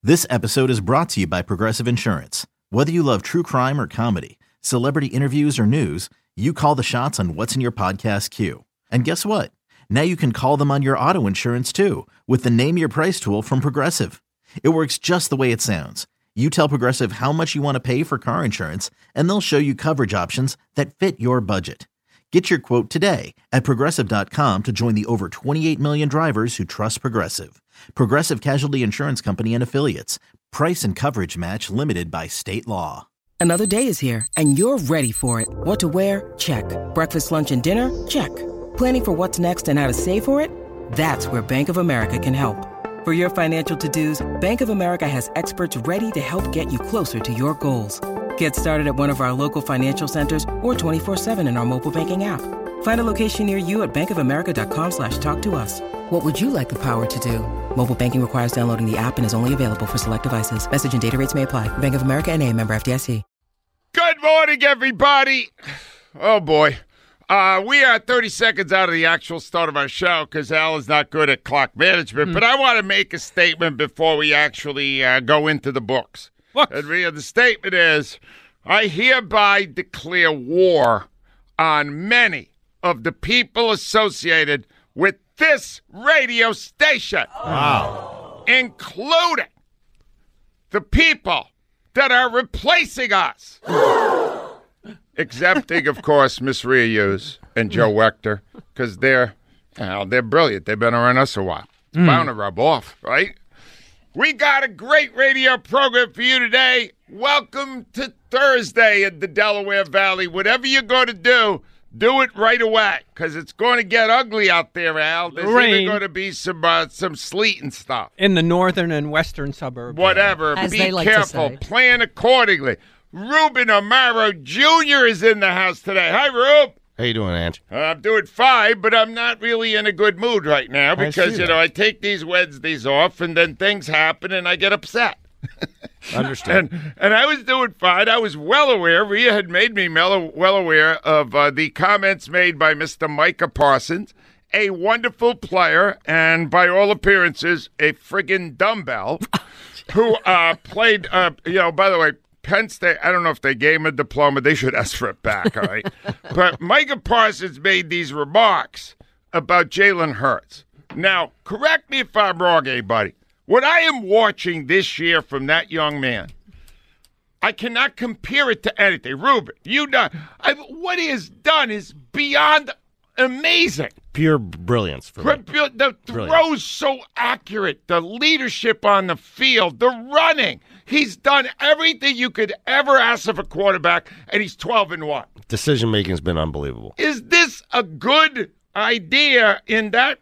This episode is brought to you by Progressive Insurance. Whether you love true crime or comedy, celebrity interviews or news, you call the shots on what's in your podcast queue. And guess what? Now you can call them on your auto insurance too with the Name Your Price tool from Progressive. It works just the way it sounds. You tell Progressive how much you want to pay for car insurance, and they'll show you coverage options that fit your budget. Get your quote today at Progressive.com to join the over 28 million drivers who trust Progressive. Progressive Casualty Insurance Company and Affiliates. Price and coverage match limited by state law. Another day is here, and you're ready for it. What to wear? Check. Breakfast, lunch, and dinner? Check. Planning for what's next and how to save for it? That's where Bank of America can help. For your financial to-dos, Bank of America has experts ready to help get you closer to your goals. Get started at one of our local financial centers or 24/7 in our mobile banking app. Find a location near you at bankofamerica.com/talktous. What would you like the power to do? Mobile banking requires downloading the app and is only available for select devices. Message and data rates may apply. Bank of America N.A., member FDIC. Good morning, everybody. Oh, boy. We are 30 seconds out of the actual start of our show because Al is not good at clock management. But I want to make a statement before we actually go into the books. What? And the statement is, I hereby declare war on many of the people associated with this radio station. Wow. Including the people that are replacing us. Excepting, of course, Miss Rhea Hughes and Joe Wechter, because they're brilliant. They've been around us a while. It's bound to rub off, right? We got a great radio program for you today. Welcome to Thursday in the Delaware Valley. Whatever you're going to do it right away, because it's going to get ugly out there, Al. There's even going to be some sleet and stuff. In the northern and western suburbs. Whatever. As Be they like careful. to say. Plan accordingly. Ruben Amaro Jr. is in the house today. Hi, Rube. How you doing, Ange? I'm doing fine, but I'm not really in a good mood right now because, I take these Wednesdays off and then things happen and I get upset. Understand. And I was doing fine. I was well aware. Rhea had made me well aware of the comments made by Mr. Micah Parsons, a wonderful player and, by all appearances, a friggin' dumbbell who played, by the way, Penn State, I don't know if they gave him a diploma. They should ask for it back, all right? But Micah Parsons made these remarks about Jalen Hurts. Now, correct me if I'm wrong, buddy. What I am watching this year from that young man, I cannot compare it to anything. Ruben, you know, what he has done is beyond amazing. Pure brilliance for me. The throws so accurate, the leadership on the field, the running. He's done everything you could ever ask of a quarterback, and he's 12-1. Decision-making has been unbelievable. Is this a good idea in that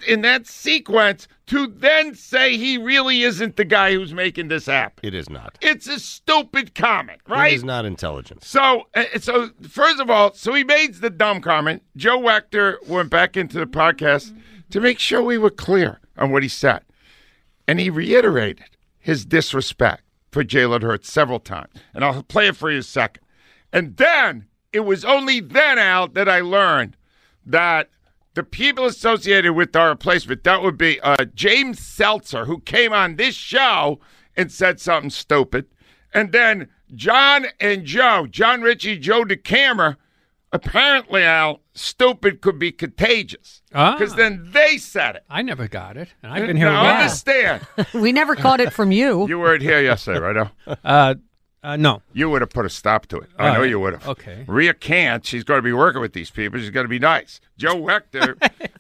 sequence to then say he really isn't the guy who's making this happen? It is not. It's a stupid comment, right? It is not intelligent. So first of all, he made the dumb comment. Joe Wechter went back into the podcast to make sure we were clear on what he said. And he reiterated his disrespect for Jalen Hurts several times. And I'll play it for you in a second. And then, it was only then, Al, that I learned that the people associated with our replacement, that would be James Seltzer, who came on this show and said something stupid. And then John Ritchie, Joe DeCamera, apparently, Al, stupid could be contagious. Because then they said it. I never got it. And I've been here. Now, understand. We never caught it from you. You weren't here yesterday, right, Al? No. You would have put a stop to it. I know you would have. Okay. Rhea can't. She's going to be working with these people. She's going to be nice. Joe Wechter,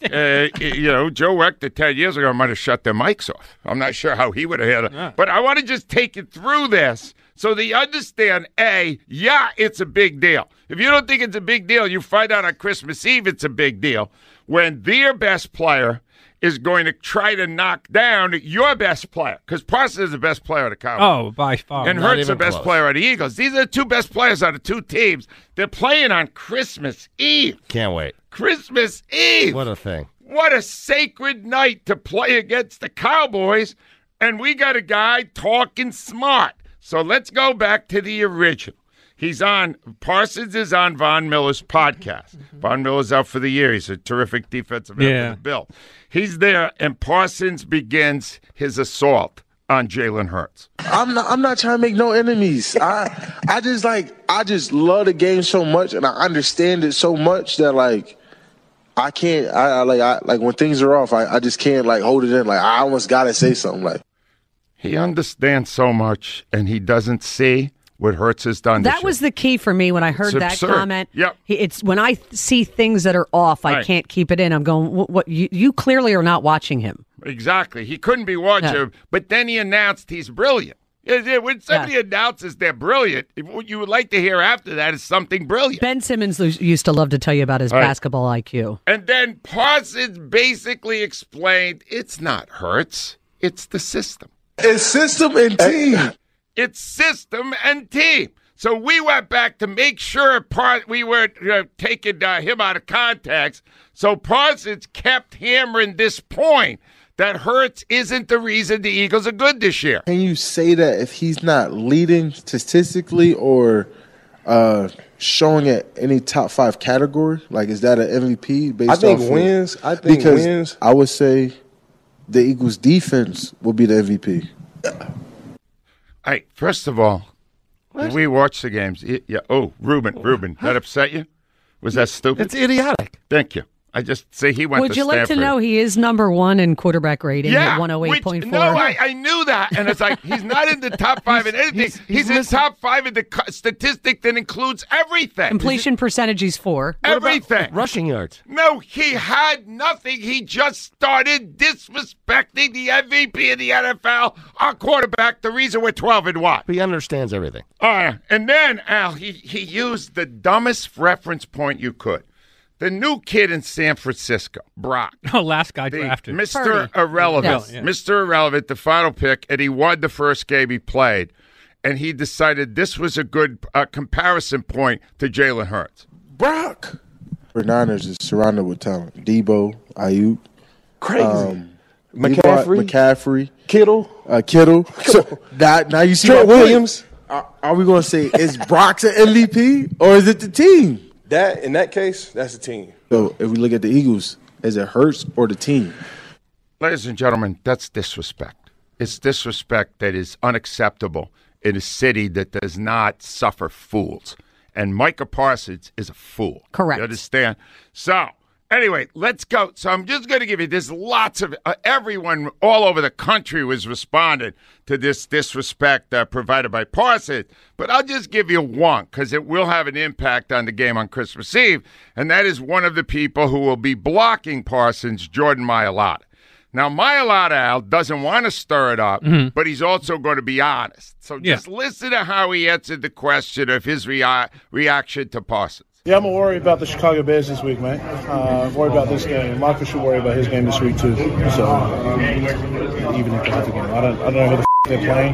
Joe Wechter 10 years ago might have shut their mics off. I'm not sure how he would have handled it. But I want to just take you through this so that you understand, it's a big deal. If you don't think it's a big deal, you find out on Christmas Eve it's a big deal when their best player is going to try to knock down your best player, because Parsons is the best player of the Cowboys. Oh, by far. And Hurts the best player of the Eagles. These are the two best players on the two teams. They're playing on Christmas Eve. Can't wait. Christmas Eve. What a thing. What a sacred night to play against the Cowboys. And we got a guy talking smart. So let's go back to the original. Parsons is on Von Miller's podcast. Von Miller's out for the year. He's a terrific defensive end for the Bill. He's there, and Parsons begins his assault on Jalen Hurts? I'm not trying to make no enemies. I just love the game so much, and I understand it so much that I can't. I when things are off, I just can't hold it in. I almost gotta say something. He understands so much, and he doesn't see what Hurts has done. That was the key for me when I heard that comment. Yep. It's when I see things that are off, I can't keep it in. I'm going, what? You clearly are not watching him. Exactly. He couldn't be watching him, but then he announced he's brilliant. When somebody announces they're brilliant, what you would like to hear after that is something brilliant. Ben Simmons used to love to tell you about his basketball IQ. And then Parsons basically explained it's not Hurts, it's the system. It's system and team. It's system and team. So we went back to make sure we were taking him out of context. So Parsons kept hammering this point that Hurts isn't the reason the Eagles are good this year. Can you say that if he's not leading statistically or showing at any top 5 category? Is that an MVP based off wins? Because I would say the Eagles' defense will be the MVP. Hey, first of all, when we watch the games, Ruben, that upset you? Was that stupid? It's idiotic. Thank you. I just say he went to Stanford. Would you like to know he is number 1 in quarterback rating at 108.4? No, I knew that. And it's he's not in the top 5 in anything. He's in top 5 in the statistic that includes everything. Completion percentage, he's 4. Everything. Rushing yards. No, he had nothing. He just started disrespecting the MVP of the NFL, our quarterback, the reason we're 12-1. He understands everything. And then, Al, he used the dumbest reference point you could. The new kid in San Francisco, Brock. Oh, last guy drafted. Mr. Irrelevant. Yes. Mr. Irrelevant, the final pick, and he won the first game he played. And he decided this was a good comparison point to Jalen Hurts. Brock. The Niners is surrounded with talent. Debo, Ayuk. Crazy. McCaffrey. Kittle. So now you see Trent Williams. Are we going to say, is Brock an MVP or is it the team? In that case, that's the team. So if we look at the Eagles, is it Hurts or the team? Ladies and gentlemen, that's disrespect. It's disrespect that is unacceptable in a city that does not suffer fools. And Micah Parsons is a fool. Correct. You understand? So, anyway, let's go. So I'm just going to give you, there's lots of, everyone all over the country was responding to this disrespect provided by Parsons. But I'll just give you one because it will have an impact on the game on Christmas Eve. And that is one of the people who will be blocking Parsons, Jordan Mailata. Now, Mailata, Al, doesn't want to stir it up, but he's also going to be honest. So just listen to how he answered the question of his reaction to Parsons. Yeah, I'm worried about the Chicago Bears this week, mate. I'm worried about this game. Michael should worry about his game this week too. So even if they have a game, I don't know who the they're playing,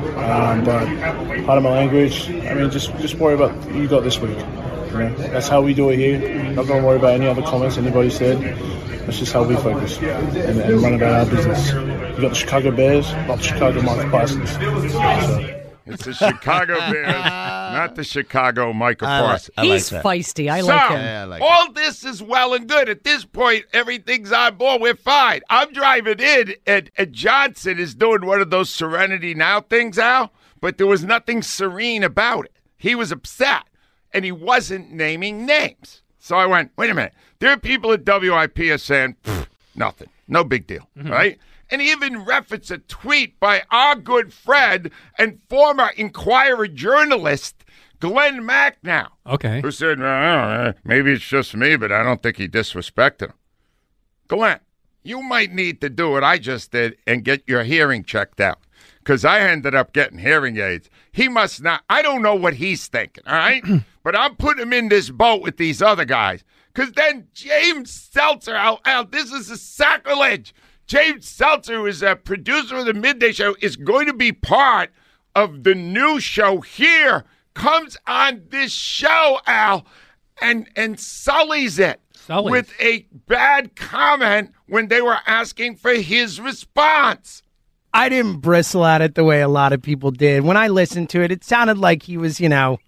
but pardon my language. I mean, just worry about who you got this week. You know? That's how we do it here. Not going to worry about any other comments anybody said. That's just how we focus and run about our business. You got the Chicago Bears, not the Chicago Mike Parsons. So. It's the Chicago Bears, not the Chicago Micah Parsons. He's feisty. I like him. Yeah, I like all this is well and good. At this point, everything's on board. We're fine. I'm driving in, and Johnson is doing one of those Serenity Now things, Al, but there was nothing serene about it. He was upset, and he wasn't naming names. So I went, wait a minute. There are people at WIP saying, nothing. No big deal, right? And he even referenced a tweet by our good friend and former Inquirer journalist, Glenn Macnow. Okay. Who said, maybe it's just me, but I don't think he disrespected him. Glenn, you might need to do what I just did and get your hearing checked out. Because I ended up getting hearing aids. He must not. I don't know what he's thinking, all right? But I'm putting him in this boat with these other guys. Because then James Seltzer, Al, this is a sacrilege. James Seltzer, who is a producer of the Midday Show, is going to be part of the new show here, comes on this show, Al, and sullies it with a bad comment when they were asking for his response. I didn't bristle at it the way a lot of people did. When I listened to it, it sounded like he was,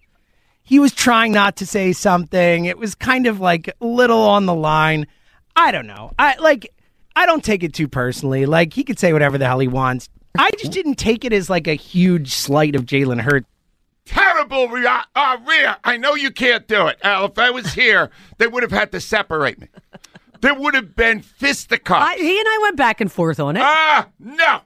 he was trying not to say something. It was kind of like a little on the line. I don't know. I don't take it too personally. Like, he could say whatever the hell he wants. I just didn't take it as like a huge slight of Jalen Hurts. Terrible, Rhea. Rhea, I know you can't do it. Al, if I was here, they would have had to separate me. There would have been fisticuffs. He and I went back and forth on it. No.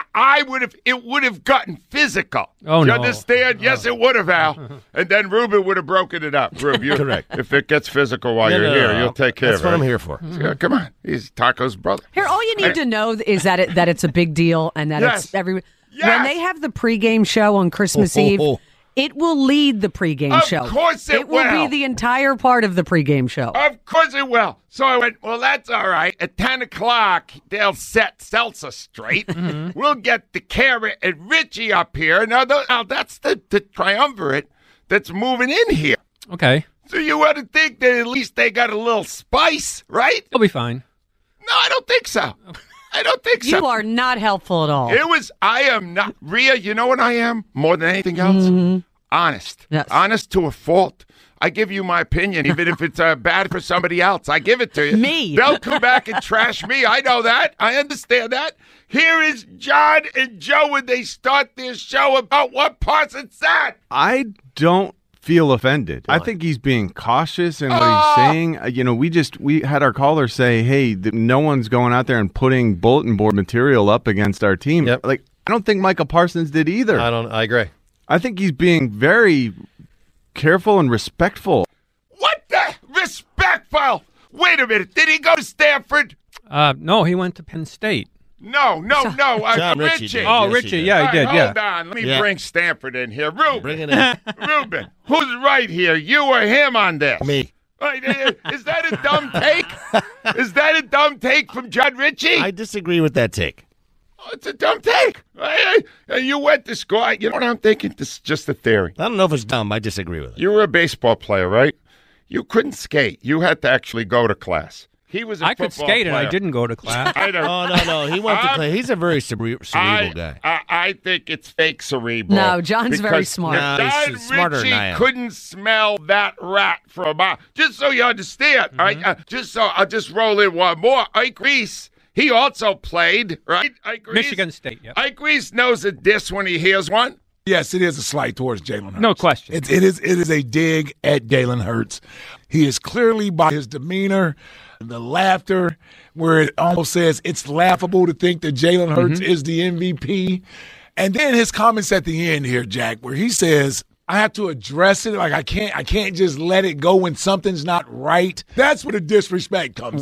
It would have gotten physical. Oh, you no. understand? Yes, it would have, Al. And then Ruben would have broken it up. Rube, Correct. If it gets physical while you're here, you'll take care of it. That's what I'm here for. Yeah, come on. He's Taco's brother. Here, all you need to know is that it's a big deal and that Yes. it's when Yes. they have the pregame show on Christmas Eve. It will lead the pregame show. Of course it will will. be the entire part of the pregame show. Of course it will. So I went, well, that's all right. At 10 o'clock, they'll set Seltzer straight. We'll get the Carrot and Richie up here. Now that's the triumvirate that's moving in here. Okay. So you ought to think that at least they got a little spice, right? He'll be fine. No, I don't think so. I don't think so. You are not helpful at all. I am not. Rhea, you know what I am more than anything else? Honest. Yes. Honest to a fault. I give you my opinion, even if it's bad for somebody else. I give it to you. Me. They'll come back and trash me. I know that. I understand that. Here is John and Joe when they start their show about what Parsons said. I don't feel offended. I think he's being cautious in what he's saying. We had our caller say, hey, no one's going out there and putting bulletin board material up against our team. Yep. Like, I don't think Micah Parsons did either. I agree. I think he's being very careful and respectful. What the? Respectful. Wait a minute. Did he go to Stanford? No, he went to Penn State. No. John Ritchie Richie. did. Oh, Yes, Richie. he did. Yeah, he All did. right, Yeah. Hold on. Let me Yeah. bring Stanford in here. Ruben. Bring it in. Ruben. Who's right here? You or him on this? Me. Wait, is that a dumb take? Is that a dumb take from John Ritchie? I disagree with that take. Oh, it's a dumb take. You went to school. You know what I'm thinking? This is just a theory. I don't know if it's dumb. I disagree with it. You were a baseball player, right? You couldn't skate. You had to actually go to class. He was a I could football skate player. and I didn't go to class. I don't. Oh, no. He went to play. He's a very cerebral guy. I think it's fake cerebral. No, John's very because smart. No, John he's smarter Ritchie than I am. couldn't smell that rat for a mile. Just so you understand, all right? I'll just roll in one more. Ike Reese, he also played, right? Ike Reese? Michigan State, yeah. Ike Reese knows a diss when he hears one. Yes, it is a slight towards Jalen Hurts. No question. It is a dig at Jalen Hurts. He is clearly, by his demeanor, the laughter, where it almost says it's laughable to think that Jalen Hurts is the MVP. And then his comments at the end here, Jack, where he says, I have to address it. Like I can't just let it go when something's not right. That's where the disrespect comes.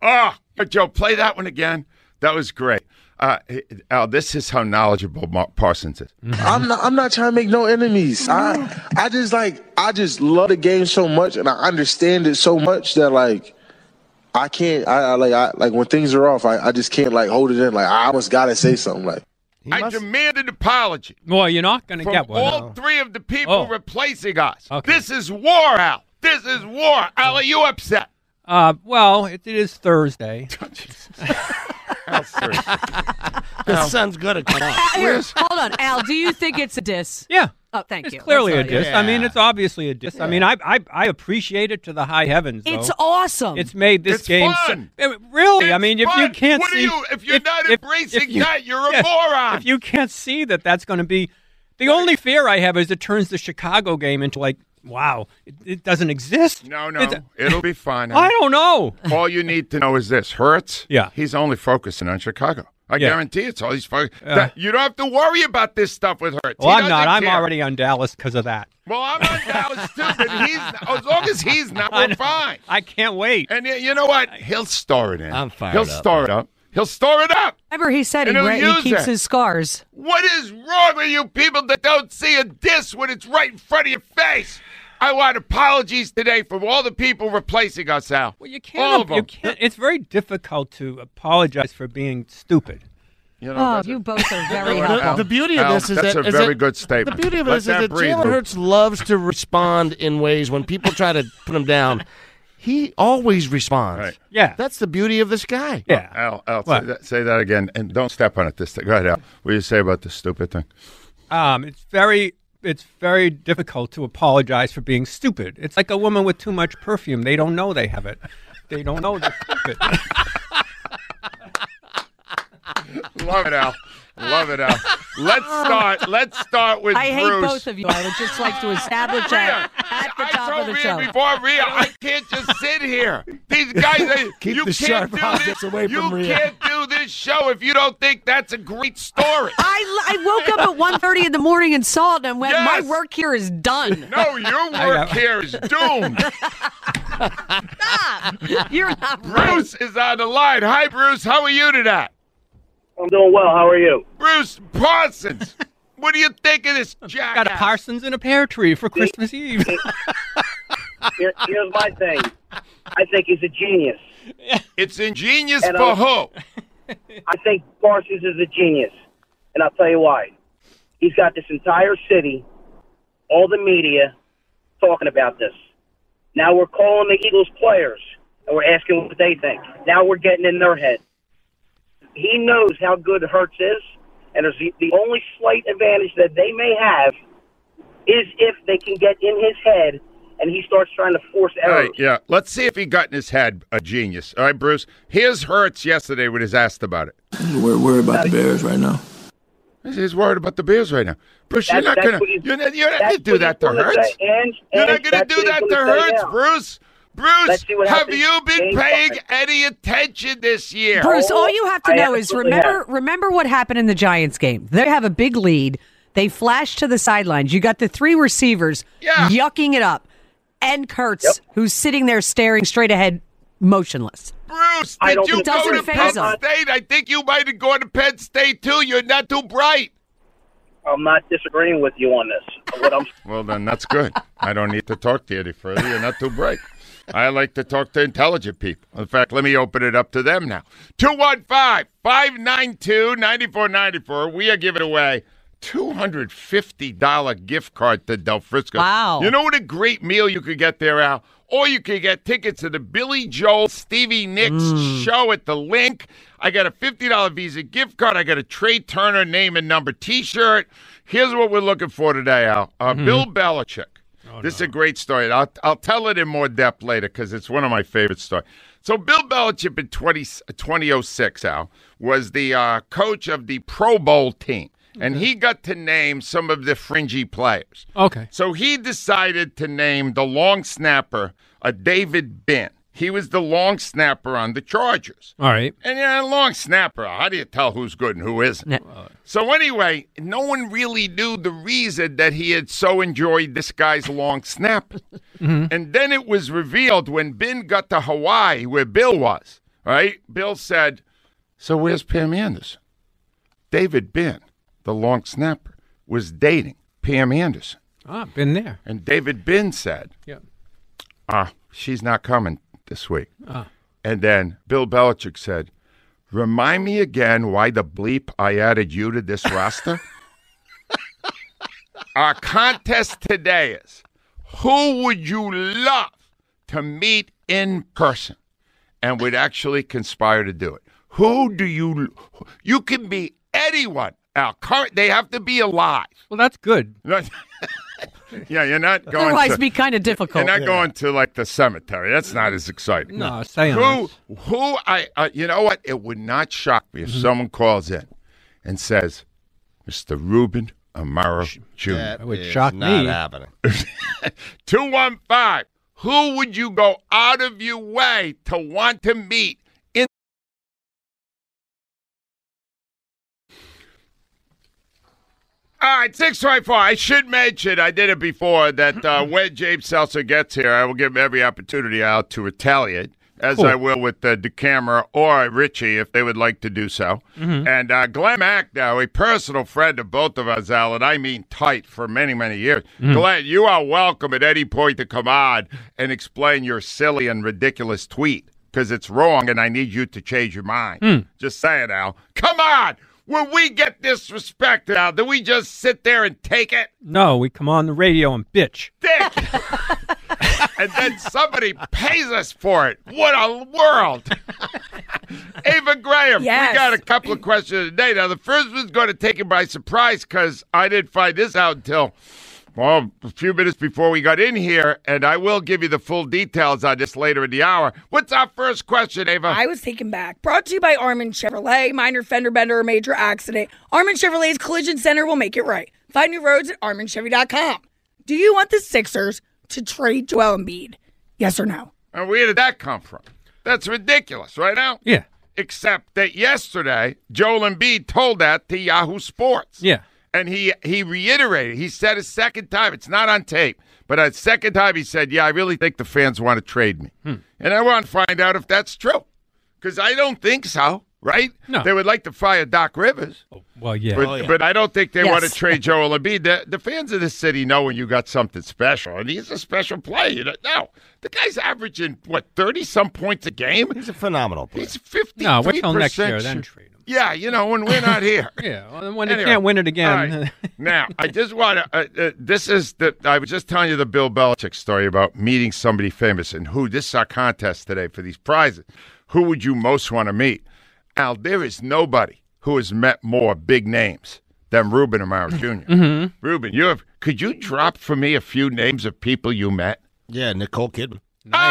Joe, play that one again. That was great. Al, this is how knowledgeable Parsons is. I'm not trying to make no enemies. I just love the game so much, and I understand it so much that like I can't. I when things are off, I just can't like hold it in. Like I almost gotta say something. Like I demand an apology. Well, you're not going to from get one. all three of the people replacing us. Okay. This is war, Al. This is war. Al, are you upset? Well, it is Thursday. The sun's gonna come out. Here, hold on, Al. Do you think it's a diss? Yeah. Oh, thank It's you. clearly a I'm sorry. diss. I mean, it's obviously a diss. Yeah. I mean, I appreciate it to the high heavens, though. It's awesome. It's made this It's game fun. really. It's I mean, if fun. you can't What see, are you? If you're not embracing that, you're a moron. If you can't see that, that's going to be the only fear I have is it turns the Chicago game into like, wow, it doesn't exist. No, it'll be fine. I don't know. All you need to know is this: Hurts. Yeah, he's only focusing on Chicago. I guarantee it's all he's focused. You don't have to worry about this stuff with Hurts. Well, He I'm not. doesn't I'm care. already on Dallas because of that. Well, I'm on Dallas too, but as long as he's not, we're fine. I can't wait. And you know what? He'll store it in. I'm fired He'll up. store it up. He'll store it up. Remember, he said And he he'll use keeps it. his scars. What is wrong with you people that don't see a diss when it's right in front of your face? I want apologies today from all the people replacing us, Al. Well, you All can't. of them. You can't. It's very difficult to apologize for being stupid. You know, You both are very The- helpful. The beauty of Al, this is that's that a very good statement. The beauty of Let this is that breathe, Jalen Luke. Hurts loves to respond in ways when people try to put him down. He always responds. Right. Yeah. That's the beauty of this guy. Yeah. Al, What? say that again, and don't step on it this time. Go ahead, Al. What do you say about this stupid thing? It's very difficult to apologize for being stupid. It's like a woman with too much perfume. They don't know they have it. They don't know they're stupid. Love it, Al. Love it, Al. Let's start with I Bruce. hate both of you. I would just like to establish that at the top of the show. Before Rhea, I can't just sit here. These guys, Keep you the can't sharp do objects this. away from Rhea. You can't do this show if you don't think that's a great story. I woke up at 1:30 in the morning and saw it and went, Yes. my work here is done. No, your work here is doomed. Stop. You're not right. Bruce is on the line. Hi, Bruce. How are you tonight? I'm doing well. How are you? Bruce Parsons. What do you think of this jackass? Got a Parsons and a pear tree for Christmas Eve. Here's my thing. I think he's a genius. It's ingenious And, for who? I think Parsons is a genius. And I'll tell you why. He's got this entire city, all the media, talking about this. Now we're calling the Eagles players, and we're asking what they think. Now we're getting in their head. He knows how good Hurts is, and there's the only slight advantage that they may have is if they can get in his head and he starts trying to force All errors. right, yeah. Let's see if he got in his head a genius. All right, Bruce. Here's Hurts yesterday when he's asked about it. We're worried about the Bears right now. He's worried about the Bears right now. Bruce, you're not going to do that to Hurts. You're not going to do that to Hurts, Bruce. Bruce, have you been paying any attention this year? Bruce, all you have to know is remember what happened in the Giants game. They have a big lead. They flash to the sidelines. You got the three receivers yucking it up. And Kurtz, who's sitting there staring straight ahead, motionless. Bruce, did you go to Penn State? I think you might have gone to Penn State, too. You're not too bright. I'm not disagreeing with you on this. Well, then that's good. I don't need to talk to you any further. You're not too bright. I like to talk to intelligent people. In fact, let me open it up to them now. 215-592-9494. We are giving away $250 gift card to Del Frisco. Wow. You know what a great meal you could get there, Al? Or you could get tickets to the Billy Joel Stevie Nicks show at the Link. I got a $50 Visa gift card. I got a Trey Turner name and number T-shirt. Here's what we're looking for today, Al. Bill Belichick. This is a great story. I'll tell it in more depth later because it's one of my favorite stories. So Bill Belichick in 2006, Al, was the coach of the Pro Bowl team. And he got to name some of the fringy players. Okay. So he decided to name the long snapper David Binn. He was the long snapper on the Chargers. All right. And long snapper, how do you tell who's good and who isn't? So anyway, no one really knew the reason that he had so enjoyed this guy's long snap. And then it was revealed when Binn got to Hawaii, where Bill was, right? Bill said, so where's Pam Anderson? David Binn, the long snapper, was dating Pam Anderson. Been there. And David Binn said, she's not coming this week. And then Bill Belichick said, remind me again why the bleep I added you to this roster? Our contest today is, who would you love to meet in person and would actually conspire to do it? Who do you can be anyone. Al, they have to be alive. Well, that's good. Yeah, you're not going Otherwise, to be kind of difficult. You're not going to like the cemetery. That's not as exciting. No, seance. Who you know what? It would not shock me if someone calls in and says, Mr. Ruben Amaro Jr. That would is shock not me. happening. 215. Who would you go out of your way to want to meet in? All right, 624. I should mention, I did it before, that when James Seltzer gets here, I will give him every opportunity out to retaliate, as I will with DeCamera or Richie if they would like to do so. And Glenn Mack, now, a personal friend of both of us, Al, and I mean tight for many, many years. Glenn, you are welcome at any point to come on and explain your silly and ridiculous tweet, because it's wrong and I need you to change your mind. Just saying, Al. Come on! When we get disrespected, Al, do we just sit there and take it? No, we come on the radio and bitch. Dick! And then somebody pays us for it. What a world. Ava Graham, Yes. We got a couple of questions today. Now, the first one's going to take you by surprise because I didn't find this out until Well, a few minutes before we got in here, and I will give you the full details on this later in the hour. What's our first question, Ava? I was taken back. Brought to you by Armin Chevrolet. Minor fender bender or major accident. Armin Chevrolet's Collision Center will make it right. Find new roads at ArminChevy.com. Do you want the Sixers to trade Joel Embiid? Yes or no? And where did that come from? That's ridiculous, right now? Yeah. Except that yesterday, Joel Embiid told that to Yahoo Sports. Yeah. And he reiterated. He said a second time. It's not on tape. But a second time he said, yeah, I really think the fans want to trade me. And I want to find out if that's true. Because I don't think so, right? No. They would like to fire Doc Rivers. Well, yeah. But I don't think they Yes. want to trade Joel Embiid. The fans of this city know when you got something special. And he's a special player. No, the guy's averaging, 30-some points a game? He's a phenomenal player. He's 53%. No, wait till next year, then trade him. Yeah, when we're not here. Yeah, well, when Anyway, they can't win it again. all right. Now, I just want to. I was just telling you the Bill Belichick story about meeting somebody famous and who. This is our contest today for these prizes. Who would you most want to meet? Al, there is nobody who has met more big names than Ruben Amaro Jr. Mm-hmm. Ruben, could you drop for me a few names of people you met? Yeah, Nicole Kidman.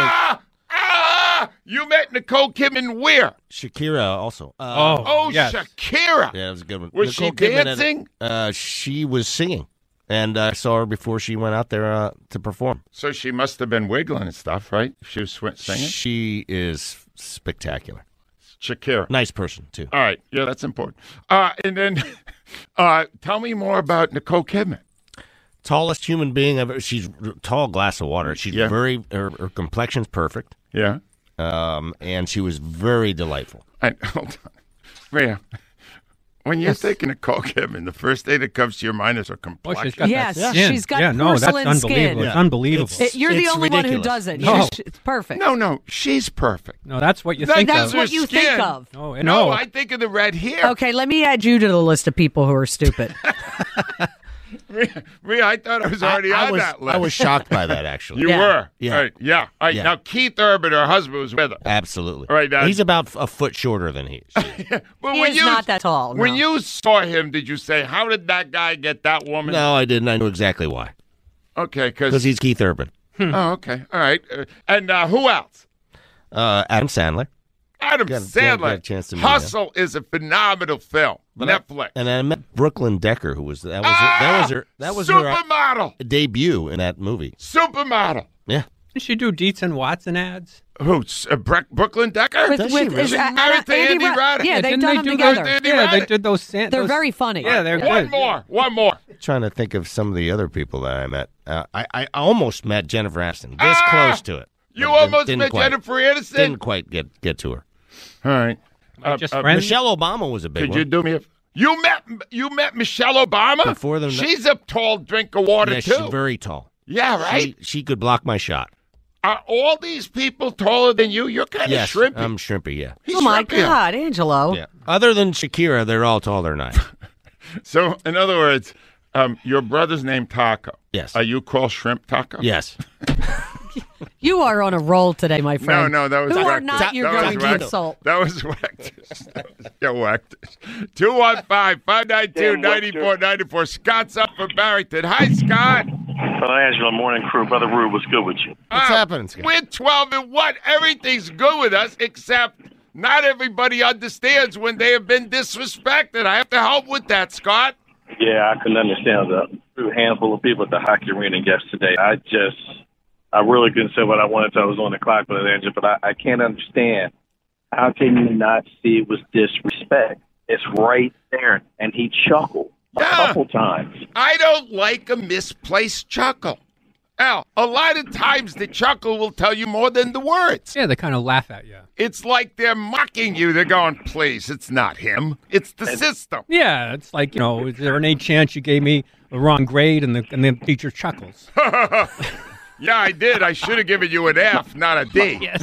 You met Nicole Kidman where? Shakira also. Yes. Shakira. Yeah, that was a good one. Was she Nicole Kidman dancing? She was singing, and I saw her before she went out there to perform. So she must have been wiggling and stuff, right? She was singing? She is spectacular. Shakira. Nice person, too. All right. Yeah, that's important. And then tell me more about Nicole Kidman. Tallest human being ever. She's a tall glass of water. She's very, her complexion's perfect. Yeah. And she was very delightful. Hold on. Rhea, when you're thinking of Nicole Kidman, the first thing that comes to your mind is her complexion. She's got Yes, that skin. she's got yeah, no, that's porcelain unbelievable. skin. It's unbelievable. You're the It's only one who ridiculous. does it. No. It's perfect. No, she's perfect. No, that's what you think That's of. what you think skin. of. No, I think of the red hair. Okay, let me add you to the list of people who are stupid. Rhea, I thought I was already on that list. I was shocked by that, actually. You were? Yeah. All right, yeah. All right, Yeah. now Keith Urban, her husband, was with her. Absolutely. All right, now, He's about a foot shorter than he is. but He when is you, not that tall. When no. you saw him, did you say, how did that guy get that woman? No, I didn't. I knew exactly why. Okay, Because he's Keith Urban. Oh, okay. All right. And who else? Adam Sandler. Adam Sandler. got a chance to meet him. Hustle is a phenomenal film. Netflix. And I met Brooklyn Decker, who was that was her Supermodel. debut in that movie. Supermodel. Yeah. Did she do Dietz and Watson ads? Who? Brooklyn Decker? With, Does she really? Married to Andy Roddick. Yeah, they've Didn't done they them do together. those- Andy Yeah, they Roddick. did those. They're those very funny. Yeah, they're One good. more. Trying to think of some of the other people that I met. I almost met Jennifer Aniston. This close to it. You But almost didn't met quite. Jennifer Aniston? Didn't quite get to her. All right. Just friends? Michelle Obama was a big Could one. you do me a... You met Michelle Obama? Before them- She's a tall drink of water, Yeah, too. she's very tall. Yeah, right? She could block my shot. Are all these people taller than you? You're kind of Yes, shrimpy. I'm shrimpy, yeah. He's Oh, my shrimpy. God, Angelo. Yeah. Other than Shakira, they're all taller than I am. So, in other words, your brother's named Taco. Yes. Are you called Shrimp Taco? Yes. You are on a roll today, my friend. No, that was Who are Wectus. not you're That going was to Wectus. insult. That was Wectus. Yeah, Wectus. 215-592-9494. Scott's up for Barrington. Hi, Scott. Hello, Angela. Morning, crew. Brother Rube, what's good with you? What's happening, Scott? We're 12-1. Everything's good with us, except not everybody understands when they have been disrespected. I have to help with that, Scott. Yeah, I can understand the handful of people at the hockey arena yesterday. I really couldn't say what I wanted till I was on the clock with it, Angela, but I can't understand. How can you not see it was disrespect? It's right there. And he chuckled a couple times. I don't like a misplaced chuckle. Al, a lot of times the chuckle will tell you more than the words. Yeah, they kind of laugh at you. It's like they're mocking you. They're going, please, it's not him. It's the system. Yeah, it's like, is there any chance you gave me a wrong grade and the teacher chuckles? Yeah, I did. I should have given you an F, not a D. Yes.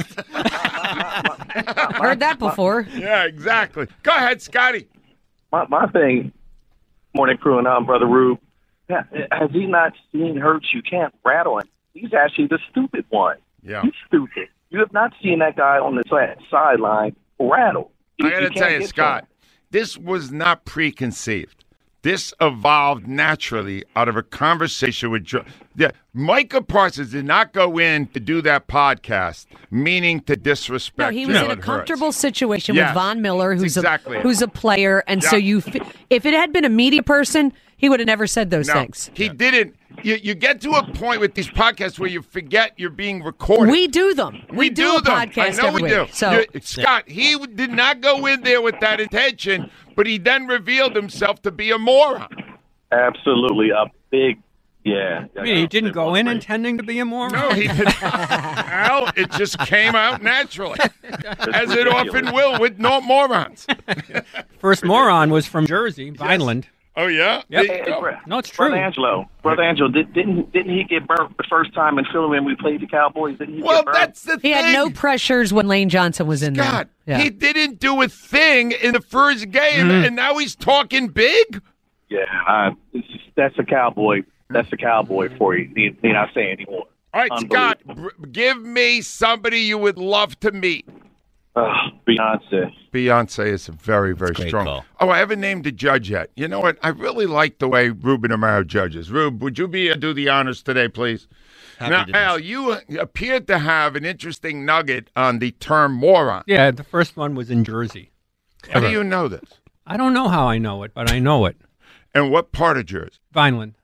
Heard that before. Yeah, exactly. Go ahead, Scotty. My thing, morning, crew, and I'm Brother Rube. Has he not seen Hurts? You can't rattle him. He's actually the stupid one. Yeah. He's stupid. You have not seen that guy on the sideline rattle. I got to can't tell you, get Scott, to him. this was not preconceived. this evolved naturally out of a conversation with Joe. Yeah, Micah Parsons did not go in to do that podcast, meaning to disrespect. No, he was in a comfortable situation with Von Miller, who's a player, and so if it had been a media person, he would have never said those things. He didn't. You get to a point with these podcasts where you forget you're being recorded. We do them. We do a podcast I know every we do. week. So, Scott, he did not go in there with that intention, but he then revealed himself to be a moron. Absolutely, a big, I mean, he didn't go in intending to be a moron? No, he didn't. Al, it just came out naturally, as it often will with morons. First moron was from Jersey, Vineland. Oh, yeah? Yep. No, it's true. Brother Angelo, didn't he get burnt the first time in Philly when we played the Cowboys? Didn't he get burnt? That's the thing. He had no pressures when Lane Johnson was in Scott, there. Yeah. He didn't do a thing in the first game, and now he's talking big? Yeah, that's a Cowboy. That's a Cowboy for you. He's not saying anymore. All right, Scott, give me somebody you would love to meet. Beyonce. Beyonce is very, very strong. Call. Oh, I haven't named a judge yet. You know what? I really like the way Ruben Amaro judges. Rube, would you do the honors today, please? Now, Al, you appeared to have an interesting nugget on the term moron. Yeah, the first one was in Jersey. How do you know this? I don't know how I know it, but I know it. And what part of Jersey? Vineland.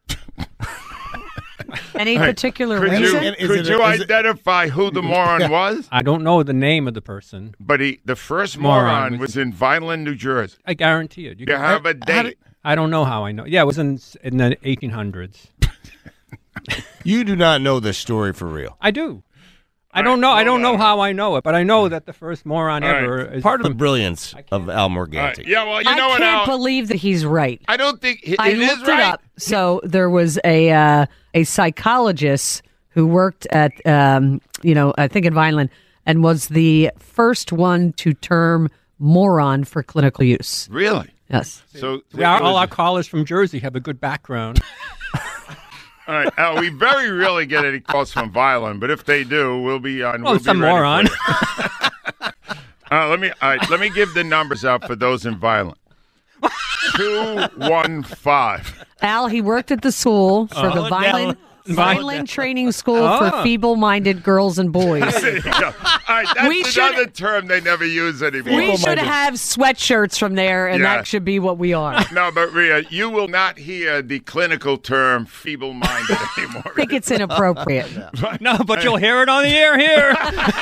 Any particular reason? Could you identify who the moron was? I don't know the name of the person. But the first moron was in Vineland, New Jersey. I guarantee it. You have a date. I don't know how I know. Yeah, it was in the 1800s. You do not know this story for real. I do. I don't know. I don't know how I know it, but I know that the first moron ever is part of the brilliance of Al Morganti. Yeah, well, you know what, Al? I can't believe that he's right. I don't think I looked it up. So there was a psychologist who worked at I think in Vineland and was the first one to term moron for clinical use. Really? Yes. So all our callers from Jersey have a good background. All right, Al, we very rarely get any calls from Vineland, but if they do, we'll be on. Oh, some moron. Let me give the numbers out for those in Vineland. 215. Al, he worked at the school for the Vineland Training School for Feeble-Minded Girls and Boys. There you go. All right, that's another term they never use anymore. We should have sweatshirts from there, and that should be what we are. No, but Rhea, you will not hear the clinical term feeble-minded anymore. I think it's inappropriate. No, but you'll hear it on the air here.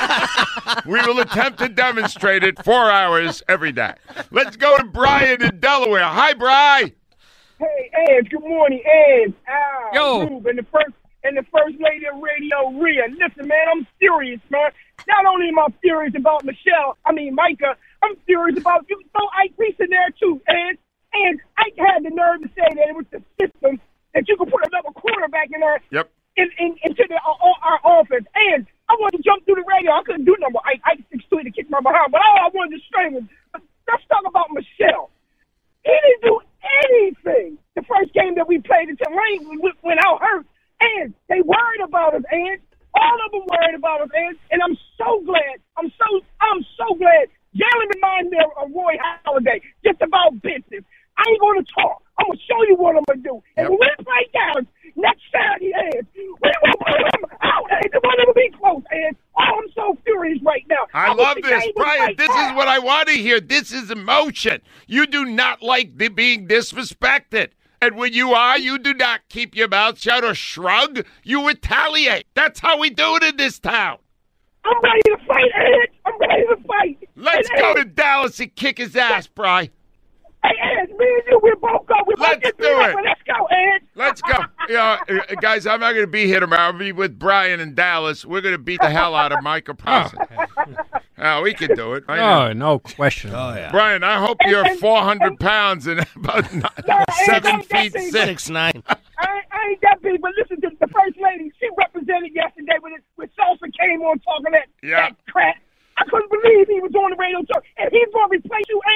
We will attempt to demonstrate it 4 hours every day. Let's go to Brian in Delaware. Hi, Bri. Hey, Ed. Good morning, Ed. Al, Yo. Rube, and the first lady of radio, Rhea. Listen, man, I'm serious, man. Not only am I serious about Micah, I'm serious about you. So Ike Reese in there too, Ed. And Ike had the nerve to say that it was the system that you could put another quarterback in there. Yep. Into our offense. And I wanted to jump through the radio. I couldn't do no more. Ike 6'2" to kick my behind. But all I wanted to string was, let's talk about Michelle. He didn't do anything the first game that we played until Lane went out hurt. And they worried about us, and all of them worried about us, and I'm so glad. I'm so glad. Jalen reminded me of Roy Halladay, just about business. I ain't going to talk. I'm going to show you what I'm going to do. And when we play down next Saturday, we will put him out, and it won't ever be close, and I'm so furious right now. I love this, Brian. This is what I want to hear. This is emotion. You do not like being disrespected. And when you do not keep your mouth shut or shrug. You retaliate. That's how we do it in this town. I'm ready to fight, Ed. I'm ready to fight. Let's go to Dallas and kick his ass, Bri. Hey, Ed, me and you, we both go. Let's do it. Let's go, Ed. Let's go. Guys, I'm not going to be here tomorrow. I'll be with Brian in Dallas. We're going to beat the hell out of Micah Parsons. We can do it. Oh, no question. Oh, yeah. Brian, I hope you're 400 pounds and about 7 feet 6'9". I ain't that big, but listen to the first lady. She represented yesterday when Salsa came on talking that crap. I couldn't believe he was on the radio show. And he's going to replace you, and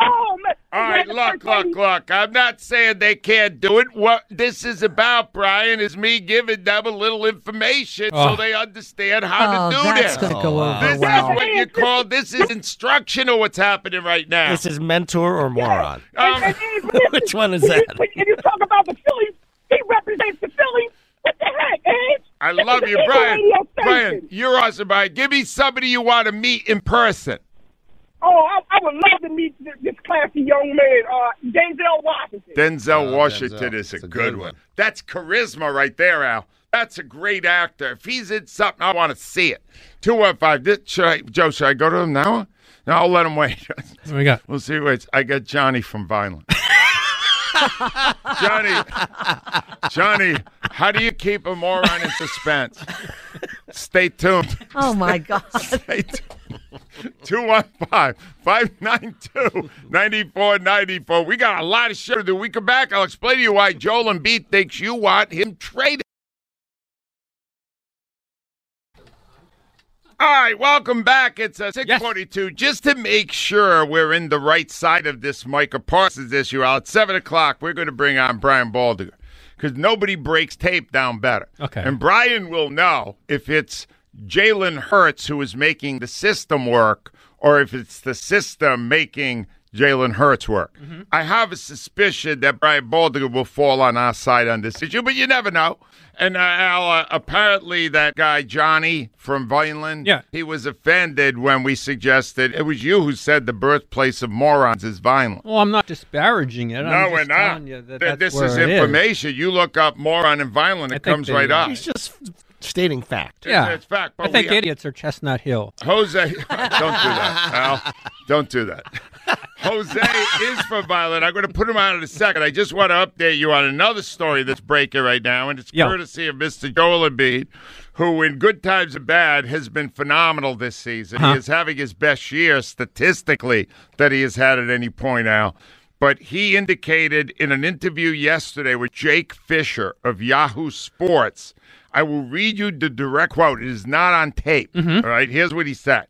Oh, man. All right, look. I'm not saying they can't do it. What this is about, Brian, is me giving them a little information so they understand how to do that's this. Gonna go over This well. is what you call, this is instructional what's happening right now. This is mentor or moron? Which one is that? When you talk about the Phillies, he represents the Phillies. What the heck, Edge? I love you, Brian. Brian, you're awesome, Brian. Give me somebody you want to meet in person. Oh, I would love to meet this classy young man, Denzel Washington. Denzel Washington is a good one. That's charisma right there, Al. That's a great actor. If he's in something, I want to see it. 215. Joe, should I go to him now? No, I'll let him wait. What do we got? We'll see. Wait, I got Johnny from Vineland. Johnny, how do you keep a moron in suspense? Stay tuned. Oh, my God. Stay tuned. 215-592-9494. We got a lot of shit to do. We come back, I'll explain to you why Joel Embiid thinks you want him traded. All right, welcome back. It's 6:42. Yes. Just to make sure we're in the right side of this Micah Parsons issue, at 7 o'clock, we're going to bring on Brian Baldinger because nobody breaks tape down better. Okay. And Brian will know if it's Jalen Hurts who is making the system work or if it's the system making Jalen Hurts work. Mm-hmm. I have a suspicion that Brian Baldinger will fall on our side on this issue, but you never know. And Al, apparently that guy Johnny from Vineland, he was offended when we suggested, it was you who said the birthplace of morons is Vineland. Well, I'm not disparaging it. No, we're not. This is information. You look up moron in Vineland, it comes right up. He's just stating fact. Yeah, it's fact. But I think idiots are Chestnut Hill. Jose, don't do that, Al. Don't do that. Jose is from Vineland. I'm going to put him on in a second. I just want to update you on another story that's breaking right now, and it's courtesy of Mr. Joel Embiid, who in good times and bad has been phenomenal this season. He is having his best year statistically that he has had at any point, Al. But he indicated in an interview yesterday with Jake Fisher of Yahoo Sports, I will read you the direct quote. It is not on tape. All right, here's what he said.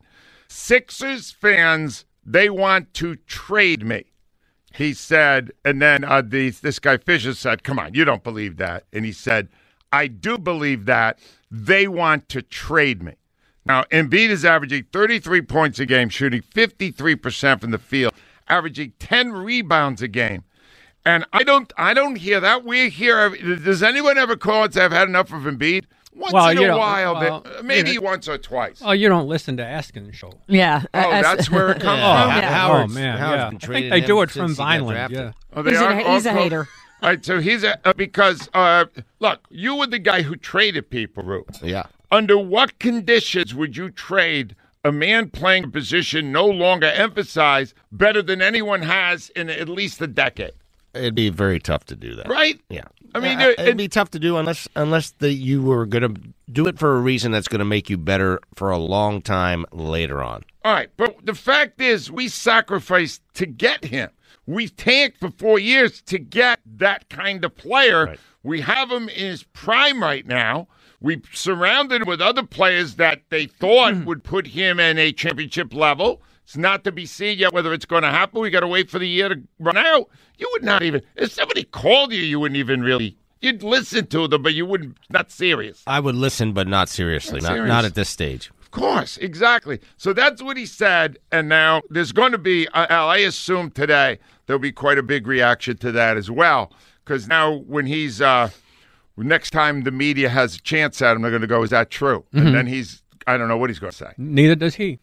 Sixers fans, they want to trade me, he said. And then this guy Fisher said, come on, you don't believe that. And he said, I do believe that. They want to trade me. Now, Embiid is averaging 33 points a game, shooting 53% from the field, averaging 10 rebounds a game. And I don't hear that. We hear, does anyone ever call and say, I've had enough of Embiid? Once in a while, maybe once or twice. Oh, you don't listen to Askin Show. Yeah. Oh, that's where it comes from? from? Howard's man. Howard's been I think they do it from Vineland. Yeah. Oh, he's a hater. All right, so he's because, look, you were the guy who traded people, Rube. Yeah. Under what conditions would you trade a man playing a position no longer emphasized better than anyone has in at least a decade? It'd be very tough to do that. Right? Yeah. I mean, it'd be tough to do unless you were going to do it for a reason that's going to make you better for a long time later on. All right, but the fact is we sacrificed to get him. We tanked for 4 years to get that kind of player. Right. We have him in his prime right now. We surrounded him with other players that they thought would put him in a championship level. It's not to be seen yet whether it's going to happen. We got to wait for the year to run out. You would not even, if somebody called you, you wouldn't even really, you'd listen to them, but you wouldn't, not serious. I would listen, but not seriously, not at this stage. Of course, exactly. So that's what he said, and now there's going to be, I assume today, there'll be quite a big reaction to that as well, because now when he's, next time the media has a chance at him, they're going to go, is that true? Mm-hmm. And then I don't know what he's going to say. Neither does he.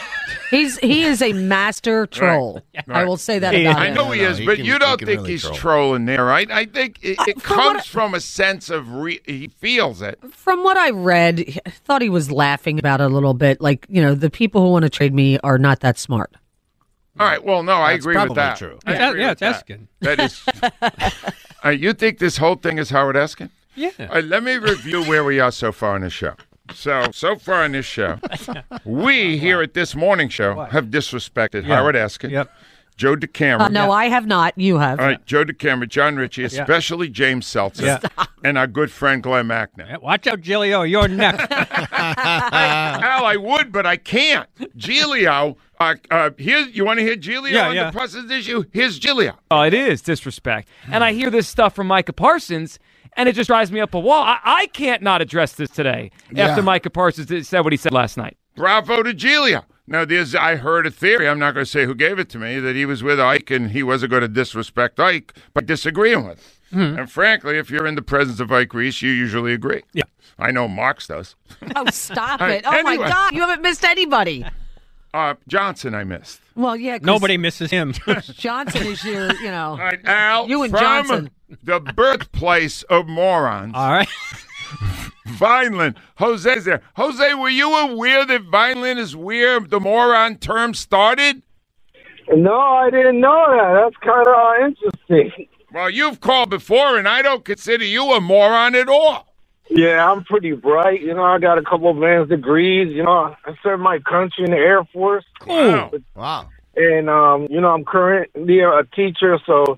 He is a master troll. Right. I will say that about him. I know he is, but you don't think he's trolling there, right? I think it comes from a sense of he feels it. From what I read, I thought he was laughing about it a little bit. Like, the people who want to trade me are not that smart. All right. Well, no, I agree with that. True. It's Eskin. That is. You think this whole thing is Howard Eskin? Yeah. All right, let me review where we are so far in this show. So far in this show, we here at This Morning Show have disrespected Howard Eskin, Joe DeCamera. No, I have not. You have. All right, Joe DeCamera, John Ritchie, especially James Seltzer, and our good friend Glenn Macna. Yeah, watch out, Giglio. You're next. Al, I would, but I can't. Giglio, Here, you want to hear Giglio on the Parsons issue? Here's Giglio. Oh, it is disrespect. And I hear this stuff from Micah Parsons, and it just drives me up a wall. I can't not address this today after Micah Parsons said what he said last night. Bravo to Giglio. Now, I heard a theory, I'm not going to say who gave it to me, that he was with Ike and he wasn't going to disrespect Ike by disagreeing with him. Mm-hmm. And frankly, if you're in the presence of Ike Reese, you usually agree. Yeah. I know Marks does. Oh, stop it. Oh, my God. You haven't missed anybody. Johnson I missed. Well, yeah. Nobody misses him. Johnson is your, All right, Al, you and from Johnson. The birthplace of morons. All right. Vineland. Jose's there. Jose, were you aware that Vineland is where the moron term started? No, I didn't know that. That's kind of interesting. Well, you've called before, and I don't consider you a moron at all. Yeah, I'm pretty bright. I got a couple of advanced degrees. I served my country in the Air Force. Cool. Wow. And, I'm currently a teacher, so,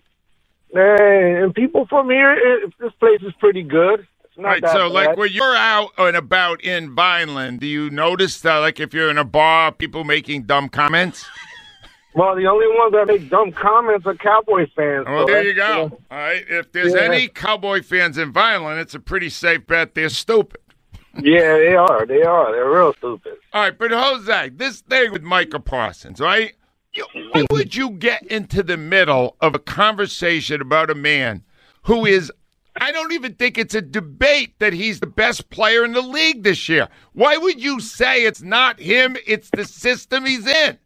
and people from here, this place is pretty good. It's not that bad. Like when you're out and about in Vineland, do you notice that, like if you're in a bar, people making dumb comments? Well, the only ones that make dumb comments are Cowboy fans. Well, there you go. All right. If there's any Cowboy fans in Vineland, it's a pretty safe bet they're stupid. Yeah, they are. They're real stupid. All right, but Jose, this thing with Micah Parsons, right? Why would you get into the middle of a conversation about a man who is, I don't even think it's a debate that he's the best player in the league this year. Why would you say it's not him, it's the system he's in?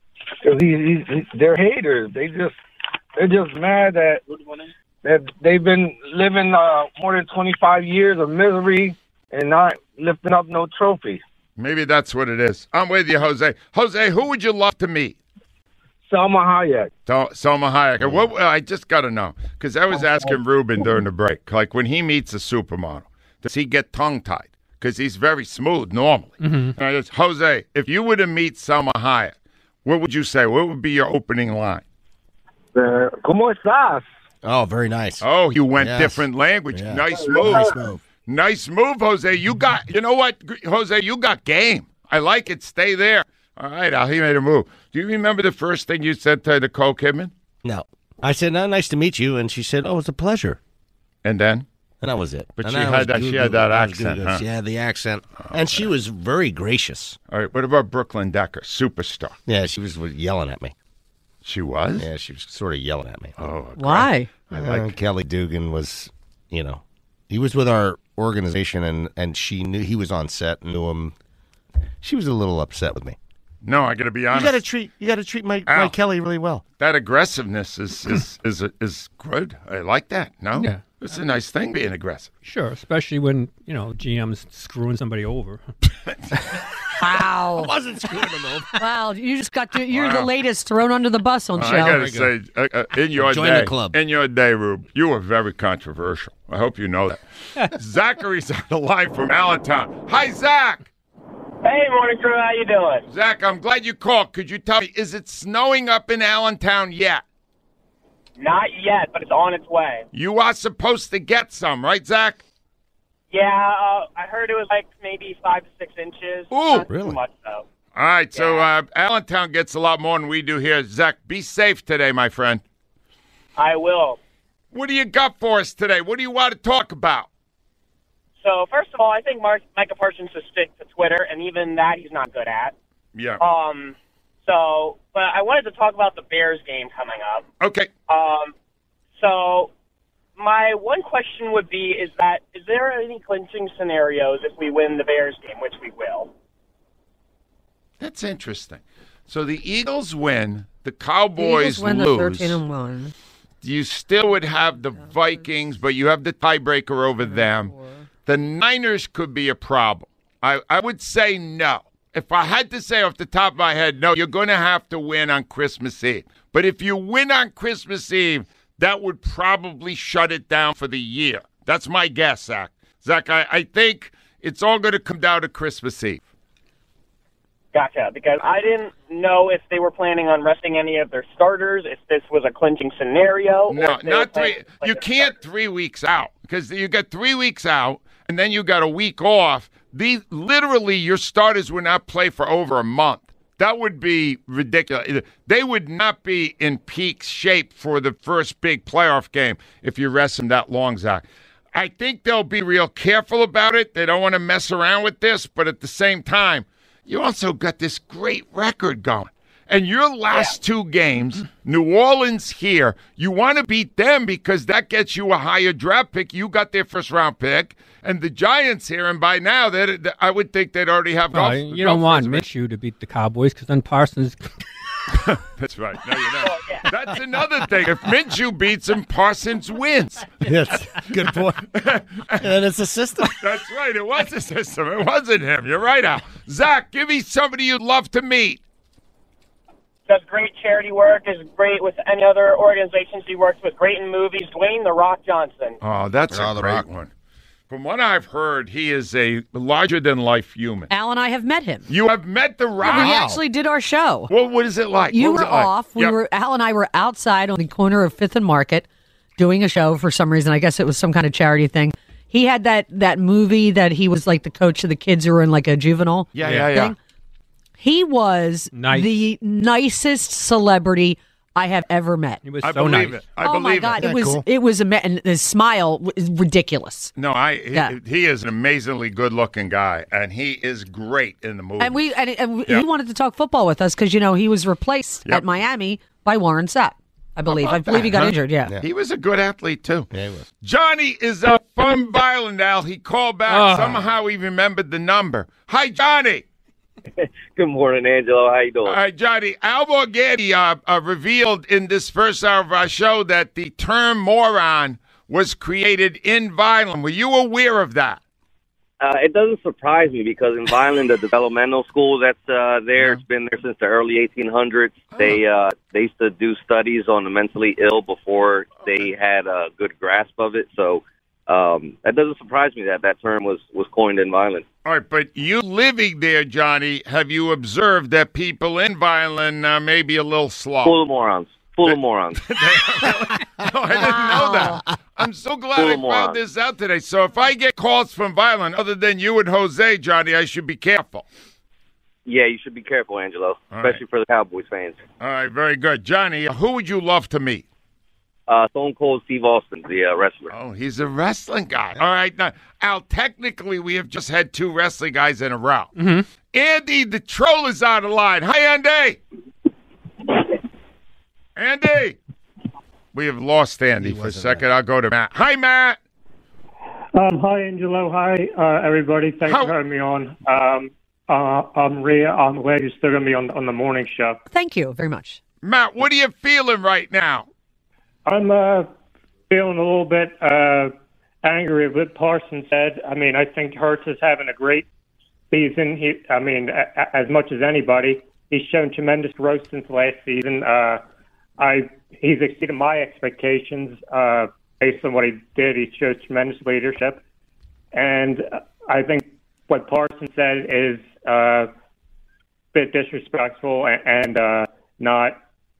They're haters. They're just mad that they've been living more than 25 years of misery and not lifting up no trophy. Maybe that's what it is. I'm with you, Jose. Jose, who would you love to meet? Salma Hayek. Salma Hayek. What, I just got to know, because I was asking Ruben during the break, like when he meets a supermodel, does he get tongue-tied? Because he's very smooth normally. Mm-hmm. And I just, Jose, if you were to meet Salma Hayek, what would you say? What would be your opening line? ¿Cómo estás? Oh, very nice. Oh, you went different language. Yeah. Nice move. Nice move, Jose. You know what, Jose? You got game. I like it. Stay there. All right, Al, he made a move. Do you remember the first thing you said to Nicole Kidman? No. I said, nice to meet you. And she said, oh, it's a pleasure. And then? And that was it. But she had that accent, huh? She had the accent. Okay. And she was very gracious. All right, what about Brooklyn Decker, superstar? Yeah, she was yelling at me. She was? Yeah, she was sort of yelling at me. Oh, why? Kelly Dugan was, he was with our organization, and she knew he was on set, knew him. She was a little upset with me. No, I got to be honest. You got to treat my Kelly really well. That aggressiveness is good. I like that. No, yeah, it's a nice thing being aggressive. Sure, especially when GM's screwing somebody over. Wow, I wasn't screwing them over. Wow, you just got you're the latest thrown under the bus on show. I got to say, in your Join the club. In your day, Rube, you were very controversial. I hope you know that. Zachary's on the line from Allentown. Hi, Zach. Hey, morning crew. How you doing? Zach, I'm glad you called. Could you tell me, is it snowing up in Allentown yet? Not yet, but it's on its way. You are supposed to get some, right, Zach? Yeah, I heard it was like maybe 5 to 6 inches. Ooh, not really? Too much, though. All right, so Allentown gets a lot more than we do here. Zach, be safe today, my friend. I will. What do you got for us today? What do you want to talk about? So, first of all, I think Micah Parsons should stick to Twitter, and even that he's not good at. Yeah. But I wanted to talk about the Bears game coming up. Okay. So, my one question would be, is there any clinching scenarios if we win the Bears game, which we will? That's interesting. So, the Eagles win, the Cowboys win lose. The 13-1. You still would have the Vikings, but you have the tiebreaker over them. The Niners could be a problem. I would say no. If I had to say off the top of my head, no, you're going to have to win on Christmas Eve. But if you win on Christmas Eve, that would probably shut it down for the year. That's my guess, Zach. Zach, I think it's all going to come down to Christmas Eve. Gotcha, because I didn't know if they were planning on resting any of their starters, if this was a clinching scenario. No, not 3. You can't 3 weeks out, because you got 3 weeks out, and then you got a week off. Literally, your starters would not play for over a month. That would be ridiculous. They would not be in peak shape for the first big playoff game if you rest them that long, Zach. I think they'll be real careful about it. They don't want to mess around with this, but at the same time, you also got this great record going. And your last two games, New Orleans here, you want to beat them because that gets you a higher draft pick. You got their first-round pick. And the Giants here, and by now, I would think they'd already have golf. You don't want Minshew to beat the Cowboys because then Parsons... That's right. No, you don't. That's another thing. If Minshew beats him, Parsons wins. Yes, good point. And it's a system. That's right. It was a system. It wasn't him. You're right, Al. Zach, give me somebody you'd love to meet. Does great charity work, is great with any other organizations he works with, great in movies. Dwayne The Rock Johnson. Oh, that's a great one. From what I've heard, he is a larger-than-life human. Al and I have met him. You have met The Rock? Yeah, we actually did our show. Well, what is it like? You were off. Yep. Al and I were outside on the corner of 5th and Market doing a show for some reason. I guess it was some kind of charity thing. He had that movie that he was like the coach of the kids who were in like a juvenile thing. He was the nicest celebrity I have ever met. He was I so believe nice. it. I believe my God, it. it was and his smile is ridiculous. No, he is an amazingly good-looking guy, and he is great in the movie. And he wanted to talk football with us because he was replaced at Miami by Warren Sapp. I believe. I believe he got injured. Yeah. He was a good athlete too. Yeah, he was. Johnny is up from Byland, Al. He called back. Somehow he remembered the number. Hi, Johnny. Good morning, Angelo. How you doing? All right, Johnny. Al Borghetti revealed in this first hour of our show that the term moron was created in Vineland. Were you aware of that? It doesn't surprise me because in Vineland, the developmental school that's there, it's been there since the early 1800s. They used to do studies on the mentally ill before they had a good grasp of it. So that doesn't surprise me that term was coined in Vineland. All right, but you living there, Johnny, have you observed that people in Vineland may be a little slow? Full of morons. No, I didn't know that. I'm so glad I found this out today. So if I get calls from Vineland, other than you and Jose, Johnny, I should be careful. Yeah, you should be careful, Angelo, especially for the Cowboys fans. All right, very good. Johnny, who would you love to meet? Stone Cold Steve Austin, the wrestler. Oh, he's a wrestling guy. All right. Now, Al, technically, we have just had two wrestling guys in a row. Mm-hmm. Andy, the troll, is on the line. Hi, Andy. Andy. We have lost Andy for a second. I'll go to Matt. Hi, Matt. Hi, Angelo. Hi, everybody. Thanks for having me on. I'm Rhea. I'm glad you're still going to be on the morning show. Thank you very much. Matt, what are you feeling right now? I'm feeling a little bit angry with what Parsons said. I mean, I think Hurts is having a great season. As much as anybody, he's shown tremendous growth since last season. He's exceeded my expectations based on what he did. He showed tremendous leadership. And I think what Parsons said is a bit disrespectful and not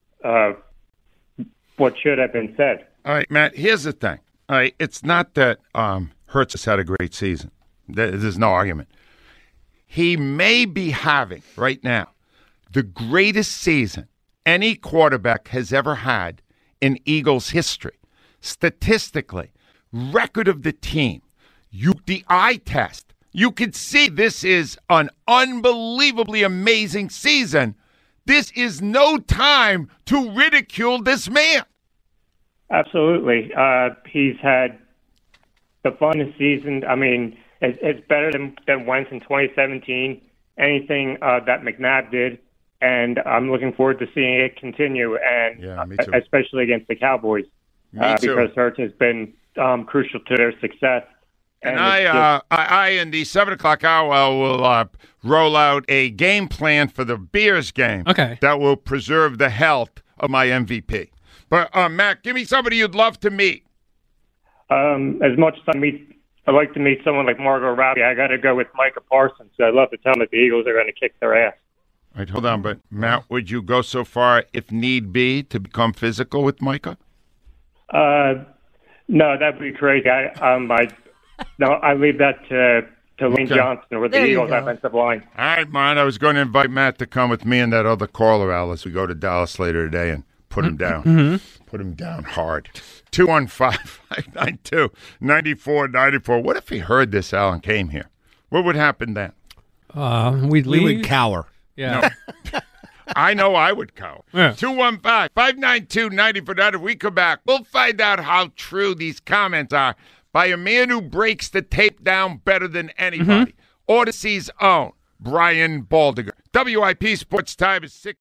what should have been said. All right, Matt, here's the thing. All right, it's not that Hurts has had a great season. There's no argument. He may be having, right now, the greatest season any quarterback has ever had in Eagles history. Statistically, record of the team, the eye test, you could see this is an unbelievably amazing season. This is no time to ridicule this man. Absolutely. He's had the funnest season. I mean, it's better than Wentz in 2017, anything that McNabb did. And I'm looking forward to seeing it continue, and me too. Especially against the Cowboys, because Hurts has been crucial to their success. And I in the 7 o'clock hour, will roll out a game plan for the Bears game that will preserve the health of my MVP. But, Matt, give me somebody you'd love to meet. As much as I'd like to meet someone like Margot Robbie, I got to go with Micah Parsons. So I'd love to tell them that the Eagles are going to kick their ass. All right, hold on. But, Matt, would you go so far, if need be, to become physical with Micah? No, that'd be crazy. I leave that to to Lane Johnson with the Eagles offensive line. All right, Mon. I was going to invite Matt to come with me and that other caller, Al, as we go to Dallas later today and put him down. Mm-hmm. Put him down hard. 215-592-9494. What if he heard this, Al, and came here? What would happen then? We'd leave. We would cower. Yeah. No. I know I would cower. Yeah. 215-592-9494. If we come back, we'll find out how true these comments are by a man who breaks the tape down better than anybody. Odyssey's own Brian Baldinger. WIP Sports Time is 6.